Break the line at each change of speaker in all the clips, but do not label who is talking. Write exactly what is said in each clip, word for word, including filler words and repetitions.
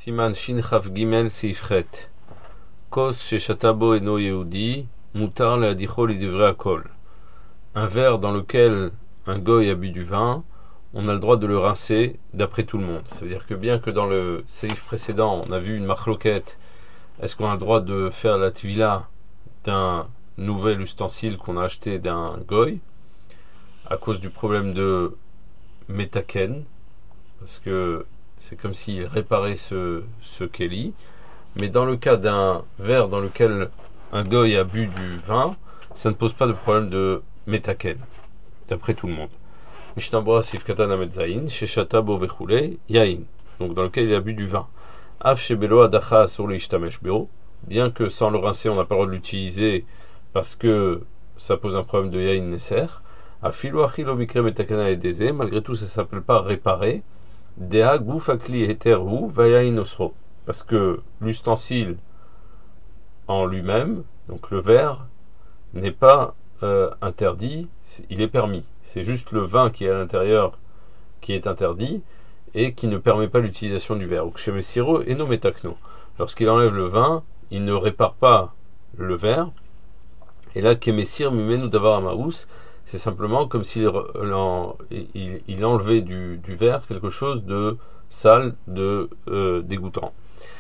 Siman Shin Chaf Gimel Seifchet. Kos sheshata bo eno yehudi, mutar leadicho lidivre akol. Un verre dans lequel un goy a bu du vin, on a le droit de le rincer d'après tout le monde. Ça veut dire que bien que dans le seif précédent, on a vu une marloquette, est-ce qu'on a le droit de faire la tvila d'un nouvel ustensile qu'on a acheté d'un goy, à cause du problème de metaken, parce que c'est comme s'il réparait ce, ce keli. Mais dans le cas d'un verre dans lequel un goy a bu du vin, ça ne pose pas de problème de metaken, d'après tout le monde. Mishnabra sifkatan ametzaïn, sheshata bo vechule, yain, donc dans lequel il a bu du vin. Af shebelo adacha sur l'ishtamesh bero, bien que sans le rincer on n'a pas le droit de l'utiliser parce que ça pose un problème de yain nesser. Afilo achilo mikre metakana et dese, malgré tout ça ne s'appelle pas réparer. Dea goufakli eterhu vayain osro, parce que l'ustensile en lui-même, donc le verre, n'est pas euh, interdit, il est permis. C'est juste le vin qui est à l'intérieur qui est interdit et qui ne permet pas l'utilisation du verre. Chez Messiro et no metakno. Lorsqu'il enlève le vin, il ne répare pas le verre. Et là, Kemessir mimenu davar amaous, c'est simplement comme s'il il, il enlevait du, du verre quelque chose de sale, de euh, dégoûtant.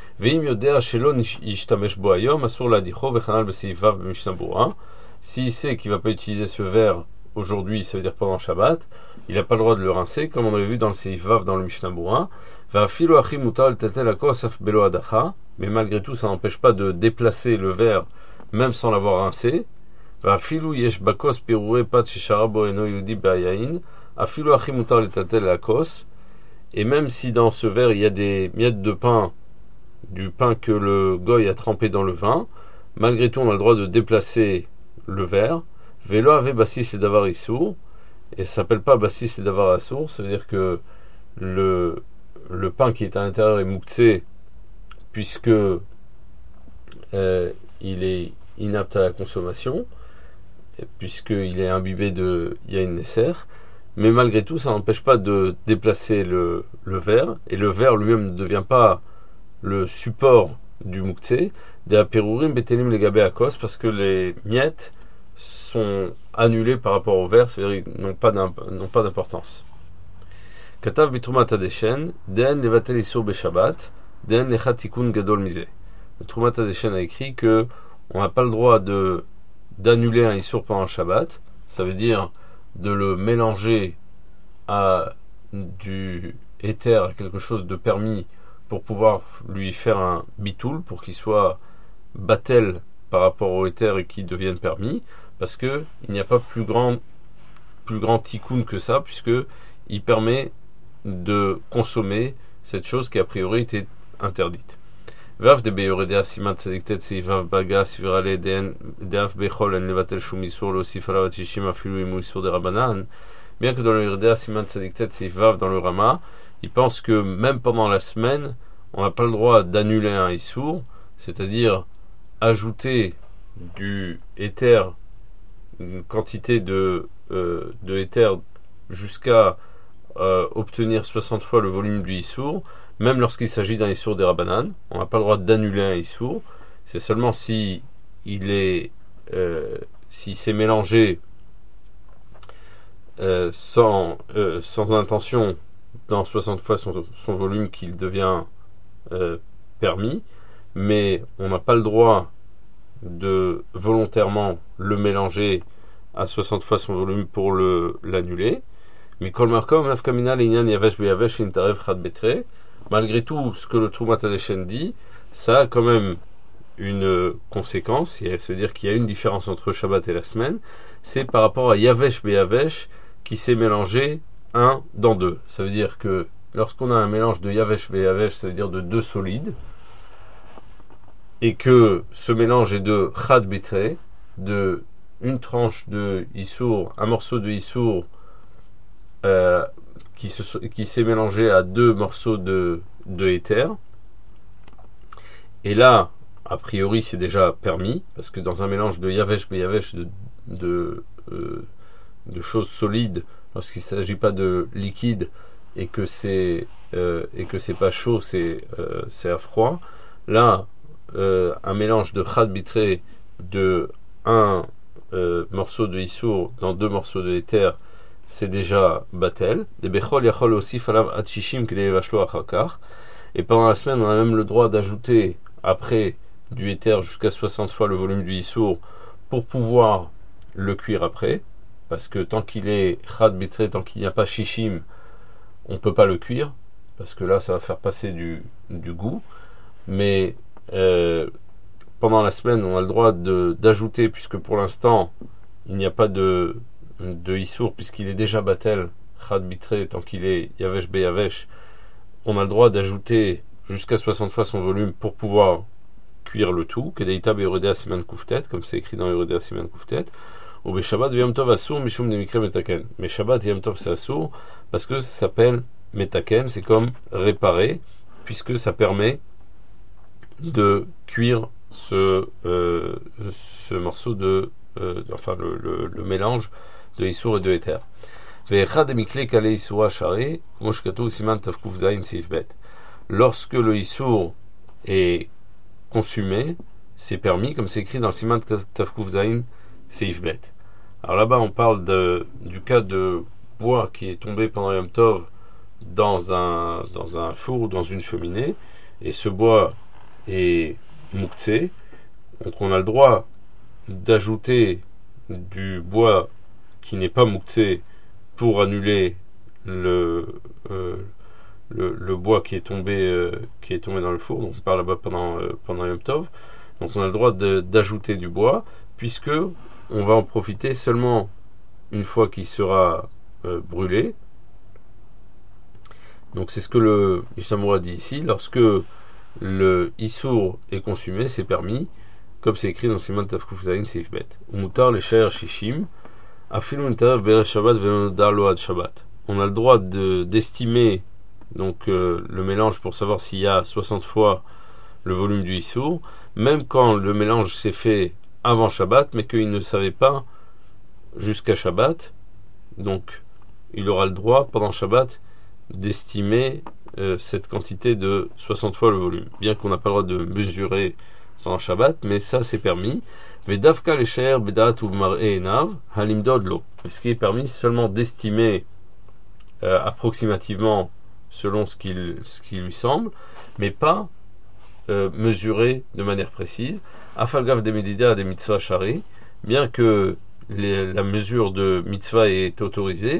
S'il sait qu'il ne va pas utiliser ce verre aujourd'hui, ça veut dire pendant Shabbat, il n'a pas le droit de le rincer, comme on avait vu dans le Seif Vav dans le Mishnah Bura. Mais malgré tout, ça n'empêche pas de déplacer le verre, même sans l'avoir rincé. Et même si dans ce verre il y a des miettes de pain, du pain que le goy a trempé dans le vin, malgré tout on a le droit de déplacer le verre. Vélo avait bassis et davar issour, et ça s'appelle pas bassis et davar assour, ça veut dire que le, le pain qui est à l'intérieur est mouktsé, puisque euh, il est inapte à la consommation, puisqu'il est imbibé de yain nesser, mais malgré tout ça n'empêche pas de déplacer le, le verre, et le verre lui-même ne devient pas le support du mouktsé, des aperurim betelim legabe akos, parce que les miettes sont annulées par rapport au verre, c'est-à-dire qu'ils n'ont pas d'importance. Katav bitrumat adeshen, den levatel isur beshabbat, den lechat tikun gadol mize. Le Trumat adeshen a écrit que on n'a pas le droit de d'annuler un isur pendant le Shabbat, ça veut dire de le mélanger à du éther, à quelque chose de permis, pour pouvoir lui faire un bitoul, pour qu'il soit batel par rapport au éther et qu'il devienne permis, parce que il n'y a pas plus grand plus grand tikkun que ça, puisque il permet de consommer cette chose qui a priori était interdite. Vav de beyoredea siman tzediktet seivav baga sivrale den deaf bechol en levatel shum isur lo sifalavat shishim afilu imu isur de rabanan. Bien que dans le Yeredea siman tzediktet seivav dans le Rama, il pense que même pendant la semaine, on n'a pas le droit d'annuler un isur, c'est-à-dire ajouter du éther, une quantité de euh, de éther jusqu'à euh, obtenir soixante fois le volume du isur. Même lorsqu'il s'agit d'un issour des rabanan, on n'a pas le droit d'annuler un issour. C'est seulement si il est, euh, s'il s'est mélangé euh, sans, euh, sans intention dans soixante fois son, son volume qu'il devient euh, permis. Mais on n'a pas le droit de volontairement le mélanger à soixante fois son volume pour le, l'annuler. Mais kol markom nafkamina l'inyan yavesh beyavesh intarev chad betre. Malgré tout, ce que le Trumat adeshen dit, ça a quand même une conséquence, c'est-à-dire qu'il y a une différence entre Shabbat et la semaine, c'est par rapport à Yavesh Beyavesh qui s'est mélangé un dans deux. Ça veut dire que lorsqu'on a un mélange de Yavesh Beyavesh, ça veut dire de deux solides, et que ce mélange est de Chad Betre, de une tranche de Issour, un morceau de Issour, euh, qui, se, qui s'est mélangé à deux morceaux de, de éther. Et là, a priori, c'est déjà permis, parce que dans un mélange de Yavesh Beyavesh, de, de, euh, de choses solides, lorsqu'il ne s'agit pas de liquide, et que c'est euh, et que c'est pas chaud, c'est euh, c'est à froid. Là, euh, un mélange de chad bitré de un euh, morceau de issour dans deux morceaux de éther, c'est déjà batel. Des bechol yachol aussi falav atchishim k'lei vashlo achakar. Et pendant la semaine, on a même le droit d'ajouter après du éther jusqu'à soixante fois le volume du issour pour pouvoir le cuire après, parce que tant qu'il est chad bitré, tant qu'il n'y a pas shishim, on ne peut pas le cuire, parce que là ça va faire passer du, du goût. Mais euh, pendant la semaine, on a le droit de, d'ajouter, puisque pour l'instant il n'y a pas de, de issour, puisqu'il est déjà batel, chad bitré, tant qu'il est yavesh be yavesh, on a le droit d'ajouter jusqu'à soixante fois son volume pour pouvoir cuire le tout, kedeita beyoredea siman kuftet, comme c'est écrit dans Yoredea siman kuftet, ou be Shabbat v'yom tov asur mishum de mikre metaken. Mais Shabbat et Yom Tov c'est asur parce que ça s'appelle metaken, c'est comme réparer, puisque ça permet de cuire ce, euh, ce morceau de, euh, enfin le, le, le mélange de issour et de éther. Lorsque le issour est consumé, c'est permis, comme c'est écrit dans le siman tafkuf zayin seif bet. Alors là-bas, on parle de, du cas de bois qui est tombé pendant Yom Tov dans un, dans un four ou dans une cheminée, et ce bois est mouktsé, donc on a le droit d'ajouter du bois qui n'est pas mouktsé pour annuler le, euh, le, le bois qui est tombé euh, qui est tombé dans le four. Donc on parle là-bas pendant, euh, pendant Yom Tov. Donc on a le droit de, d'ajouter du bois, puisque on va en profiter seulement une fois qu'il sera euh, brûlé. Donc c'est ce que le Mishnah dit ici. Lorsque le issour est consumé, c'est permis, comme c'est écrit dans Siman Tafkuf Zayin Seif Bet. Mutar le Shayer Shishim, Afilun Tav Ber Shabbat Venodar Lo Ad Shabbat. On a le droit de, d'estimer donc euh, le mélange pour savoir s'il y a soixante fois le volume du issour, même quand le mélange s'est fait avant Shabbat, mais qu'il ne savait pas jusqu'à Shabbat. Donc il aura le droit pendant Shabbat d'estimer euh, cette quantité de soixante fois le volume, bien qu'on n'a pas le droit de mesurer pendant Shabbat, mais ça c'est permis. Vedavka lesher bedat ou mar'e enav halimdod lo. Ce qui est permis seulement d'estimer euh, approximativement selon ce, qu'il, ce qui lui semble, mais pas euh, mesurer de manière précise. Afalgav de medida de mitzvah shari, bien que les, la mesure de mitzvah est autorisée,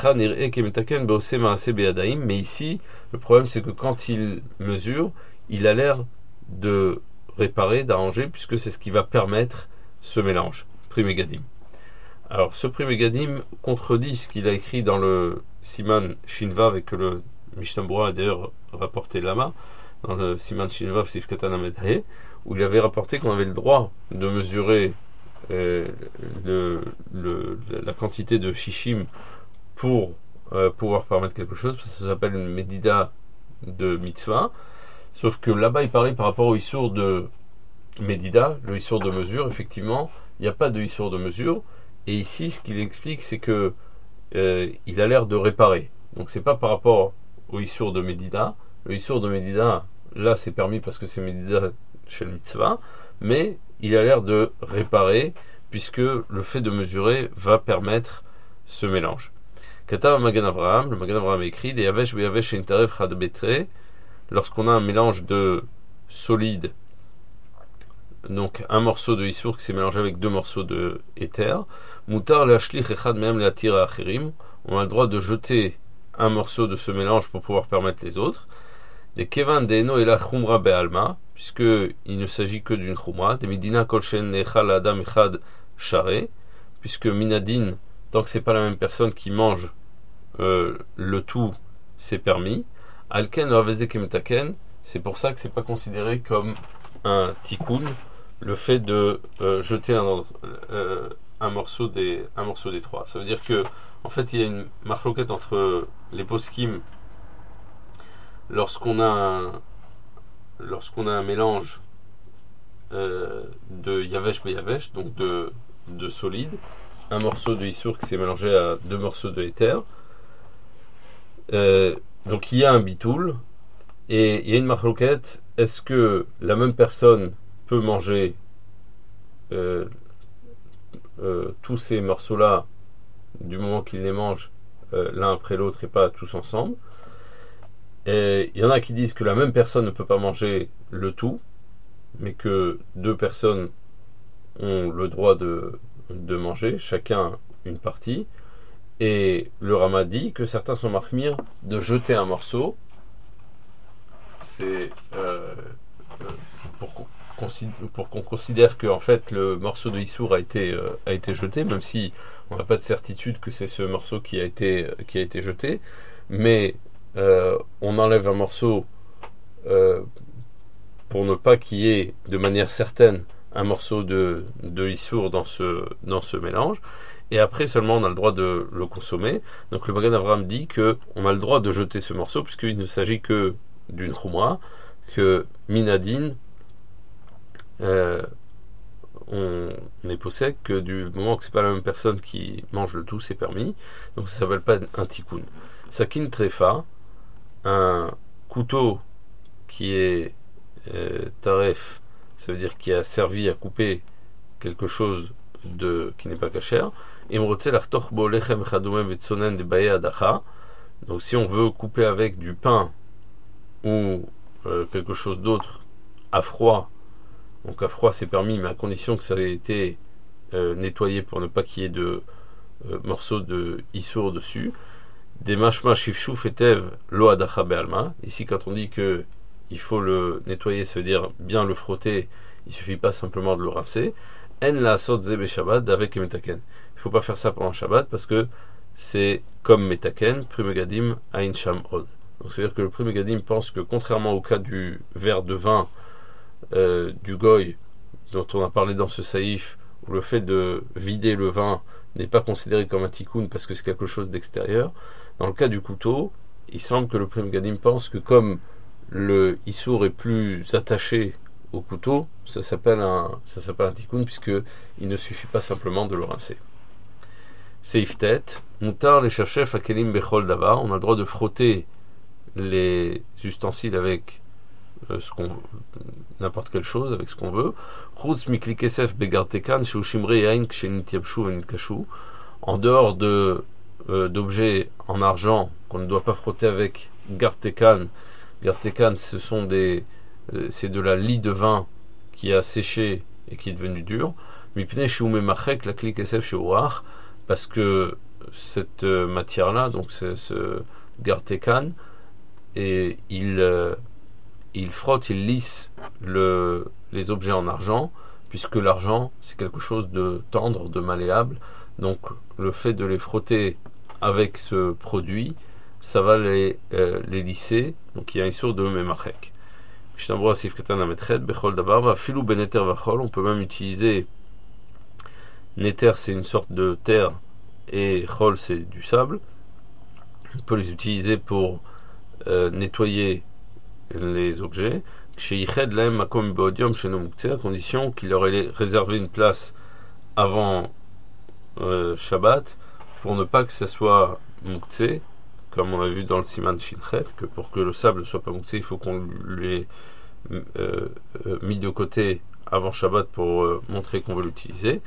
mais ici le problème c'est que quand il mesure, il a l'air de réparer, d'arranger, puisque c'est ce qui va permettre ce mélange. Primégadim. Alors ce Primégadim contredit ce qu'il a écrit dans le Siman Shinvav, et que le Mishnah Berurah a d'ailleurs rapporté là-bas, dans le Siman Shinvav Sif Katan Amedhe, où il avait rapporté qu'on avait le droit de mesurer euh, le, le, la quantité de shishim pour euh, pouvoir permettre quelque chose, parce que ça s'appelle une medida de mitzvah. Sauf que là-bas, il parlait par rapport au issour de Médida, le issour de mesure. Effectivement, il n'y a pas de issour de mesure. Et ici, ce qu'il explique, c'est que euh, il a l'air de réparer. Donc, c'est pas par rapport au issour de Médida. Le issour de Médida, là, c'est permis parce que c'est Médida chez le mitzvah. Mais il a l'air de réparer, puisque le fait de mesurer va permettre ce mélange. Katav Magen Avraham, le Magen Avraham écrit des Yavesh Beyavesh Intarev Chad Betre. Lorsqu'on a un mélange de solide, donc un morceau de issour qui s'est mélangé avec deux morceaux de éther, mutar leashlich echad mehem leatir achirim, on a le droit de jeter un morceau de ce mélange pour pouvoir permettre les autres. Des kevan deeno ela chumra bealma, puisque il ne s'agit que d'une chumra. Des midina kolshen nechal adam echad share, puisque minadin, tant que c'est pas la même personne qui mange euh, le tout, c'est permis. Alken Ravezek Metaken, c'est pour ça que c'est pas considéré comme un tikkun, le fait de euh, jeter un, euh, un morceau des un morceau des trois. Ça veut dire que en fait il y a une marloquette entre les poskim lorsqu'on a un, lorsqu'on a un mélange euh, de yavesh be yavesh, donc de de solide, un morceau de issour qui s'est mélangé à deux morceaux de éther. Euh, Donc il y a un bitoul, et il y a une marloquette, est-ce que la même personne peut manger euh, euh, tous ces morceaux-là du moment qu'il les mange euh, l'un après l'autre et pas tous ensemble. Et il y en a qui disent que la même personne ne peut pas manger le tout, mais que deux personnes ont le droit de, de manger, chacun une partie. Et le Rama dit que certains sont marmires de jeter un morceau. C'est euh, pour qu'on pour qu'on considère que en fait le morceau de Issour a été, euh, a été jeté, même si on n'a pas de certitude que c'est ce morceau qui a été, qui a été jeté, mais euh, on enlève un morceau euh, pour ne pas qu'il y ait de manière certaine un morceau de, de Issour dans ce, dans ce mélange, et après seulement on a le droit de le consommer. Donc le Magen Avraham dit qu'on a le droit de jeter ce morceau puisqu'il ne s'agit que d'une troumra, que Minadine, Euh, on n'est possède que du moment que c'est pas la même personne qui mange le tout, c'est permis. Donc ça s'appelle pas un tikkun. Sakin trefa, un couteau qui est euh, taref, ça veut dire qui a servi à couper quelque chose de qui n'est pas cachère. Donc si on veut couper avec du pain ou euh, quelque chose d'autre à froid. Donc à froid c'est permis, mais à condition que ça ait été euh, nettoyé pour ne pas qu'il y ait de euh, morceaux de issour dessus. Des mashma shifshuf etev lo adacha be'alma. Ici, quand on dit que il faut le nettoyer, ça veut dire bien le frotter. Il suffit pas simplement de le rincer. En la sot ze Shabbat avec metaken. Il faut pas faire ça pendant Shabbat parce que c'est comme metaken, primegadim ain sham od. Donc c'est à dire que le primegadim pense que contrairement au cas du verre de vin Euh, du goy dont on a parlé dans ce saïf, où le fait de vider le vin n'est pas considéré comme un tikkun parce que c'est quelque chose d'extérieur. Dans le cas du couteau, il semble que le Pri Megadim pense que comme le issour est plus attaché au couteau, ça s'appelle un, ça s'appelle un tikkun puisque il ne suffit pas simplement de le rincer. Seif tête, mutar les chefchef akelim bechol davar, on a le droit de frotter les ustensiles avec Euh, ce qu'on, n'importe quelle chose avec ce qu'on veut. En dehors de euh, d'objets en argent qu'on ne doit pas frotter avec gartekan. Gartekan, ce sont des euh, c'est de la lie de vin qui a séché et qui est devenue dure. Parce que cette euh, matière-là, donc c'est ce gartekan, et il euh, il frotte, il lisse le, les objets en argent, puisque l'argent c'est quelque chose de tendre, de malléable. Donc le fait de les frotter avec ce produit, ça va les, euh, les lisser. Donc il y a un issur de memachek. On peut même utiliser neter, c'est une sorte de terre, et chol c'est du sable. On peut les utiliser pour euh, nettoyer les objets, à condition qu'il leur ait réservé une place avant euh, Shabbat, pour ne pas que ça soit mouktsé, comme on a vu dans le siman shinchet, que pour que le sable ne soit pas mouktsé, il faut qu'on l'ait euh, euh, mis de côté avant Shabbat pour euh, montrer qu'on veut l'utiliser.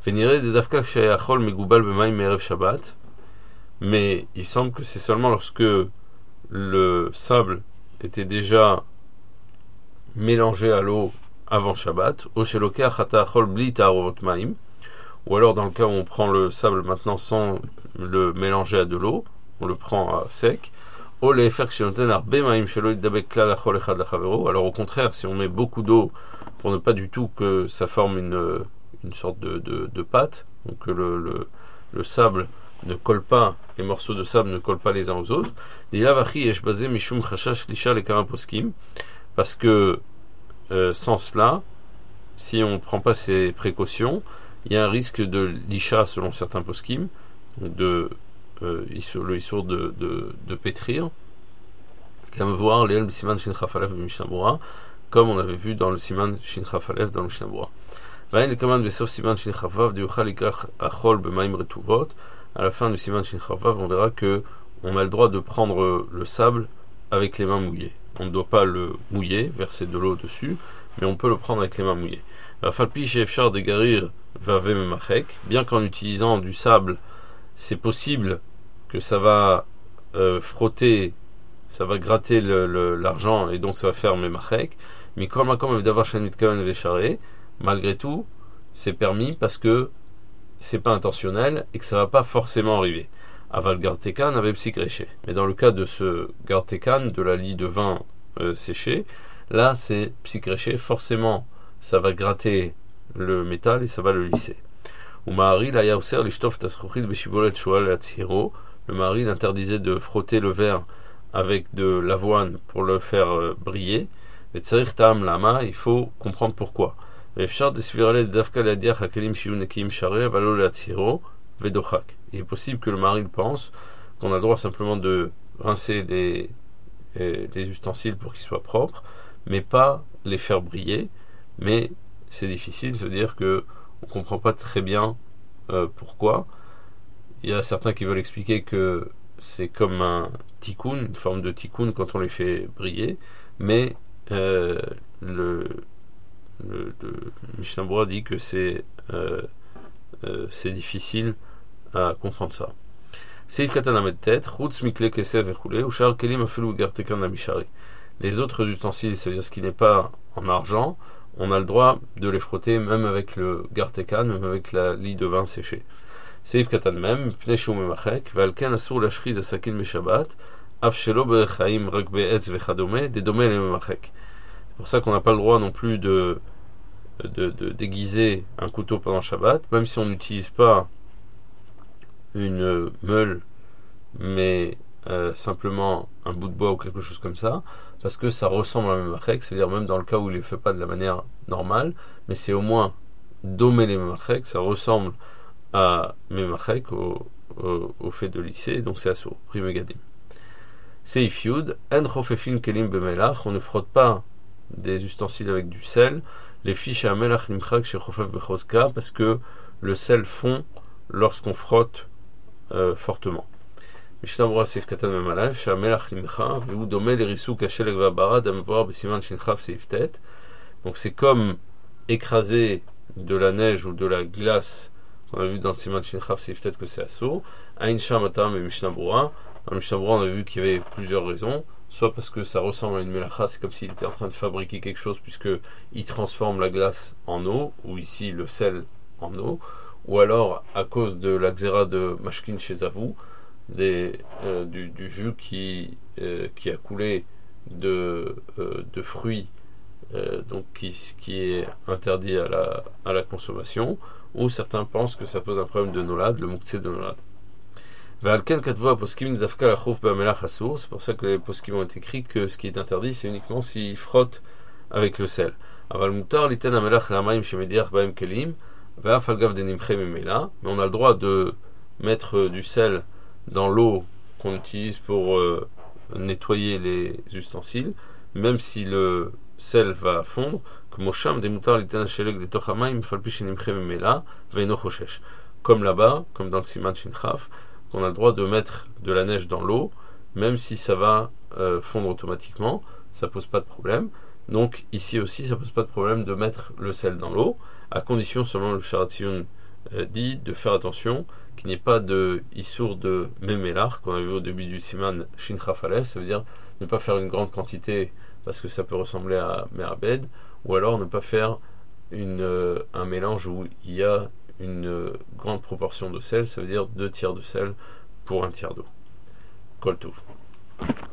Mais il semble que c'est seulement lorsque le sable était déjà mélangé à l'eau avant Shabbat, ou alors dans le cas où on prend le sable maintenant sans le mélanger à de l'eau, on le prend à sec. Alors au contraire, si on met beaucoup d'eau pour ne pas du tout que ça forme une, une sorte de, de, de pâte, donc que le, le, le sable ne colle pas, les morceaux de sable ne collent pas les uns aux autres, parce que euh, sans cela, si on ne prend pas ces précautions, il y a un risque de lisha selon certains poskim, de euh, le issour de, de, de pétrir, comme voir les siman shin chafalev de Mishnah Berurah, comme on avait vu dans le siman shin chafalev dans le Mishnah Berurah. À la fin du siman shin chavav, on verra que on a le droit de prendre le sable avec les mains mouillées. On ne doit pas le mouiller, verser de l'eau dessus, mais on peut le prendre avec les mains mouillées. Bien qu'en utilisant du sable, c'est possible que ça va euh, frotter, ça va gratter le, le, l'argent et donc ça va faire memachek. Mais malgré tout, c'est permis parce que c'est pas intentionnel et que ça va pas forcément arriver. Aval gartekan avait psychréché. Mais dans le cas de ce gartekan, de la lie de vin euh, séché, là c'est psychréché, forcément ça va gratter le métal et ça va le lisser. Le mari interdisait de frotter le verre avec de l'avoine pour le faire euh, briller. Et tsarich ta'am lama, il faut comprendre pourquoi. Il est possible que le mari pense qu'on a le droit simplement de rincer les, les ustensiles pour qu'ils soient propres, mais pas les faire briller. Mais c'est difficile, c'est-à-dire que on comprend pas très bien euh, pourquoi. Il y a certains qui veulent expliquer que c'est comme un tikkun, une forme de tikkun quand on les fait briller, mais euh, le, le, le Mishnah Berurah dit que c'est euh, euh, c'est difficile à comprendre ça. Seif katan amed tête, chutz mikle kesef vechule, ou shar kelim afelu gartekan amishari. Les autres ustensiles, c'est-à-dire ce qui n'est pas en argent, on a le droit de les frotter même avec le gartekan, même avec la lie de vin séché. Seif katan même, pnei shou memachek, valken asur lashriz asakin meshabat, af shelo berechaim rak be'etz vechadome, dedome le memachek. C'est pour ça qu'on n'a pas le droit non plus de, de, de déguiser un couteau pendant Shabbat, même si on n'utilise pas une meule, mais euh, simplement un bout de bois ou quelque chose comme ça, parce que ça ressemble à un memachek, c'est-à-dire même dans le cas où il ne le fait pas de la manière normale, mais c'est au moins dommer les memachek, ça ressemble à memachek, au, au, au fait de lisser, donc c'est assour, primegadim. Seif yud, en chofefin kelim bemelach, on ne frotte pas des ustensiles avec du sel, les fiches à melach nimchak chez chofef bechozka, parce que le sel fond lorsqu'on frotte euh, fortement. Mishnah Berurah Seif katan memalav, chez melach nimcha, veu domé les risou caché le gvabara d'amvoir besiman shinchav seif tet. Donc c'est comme écraser de la neige ou de la glace, on a vu dans le siman shinchav seif tet que c'est assour. Ain sham atam et Mishnah Berurah. Dans le Mishnah Berurah, on a vu qu'il y avait plusieurs raisons. Soit parce que ça ressemble à une melacha, c'est comme s'il était en train de fabriquer quelque chose puisqu'il transforme la glace en eau, ou ici le sel en eau, ou alors à cause de la xéra de Mashkin chez Zavou, des, euh, du, du jus qui, euh, qui a coulé de, euh, de fruits, euh, donc qui, qui est interdit à la, à la consommation, ou certains pensent que ça pose un problème de nolad, le mouktsé de nolad. C'est pour ça que les poskim ont écrit que ce qui est interdit, c'est uniquement s'il frotte avec le sel. Mais on a le droit de mettre du sel dans l'eau qu'on utilise pour euh, nettoyer les ustensiles, même si le sel va fondre, comme là-bas, comme dans le siman shinchaf, qu'on a le droit de mettre de la neige dans l'eau, même si ça va euh, fondre automatiquement, ça pose pas de problème. Donc ici aussi, ça pose pas de problème de mettre le sel dans l'eau, à condition, selon le Sharatzion euh, dit, de faire attention qu'il n'y ait pas de issour de memelar, qu'on a vu au début du siman shinchaf alef, ça veut dire ne pas faire une grande quantité parce que ça peut ressembler à merabed, ou alors ne pas faire une, euh, un mélange où il y a une grande proportion de sel, ça veut dire deux tiers de sel pour un tiers d'eau. Kol Tov.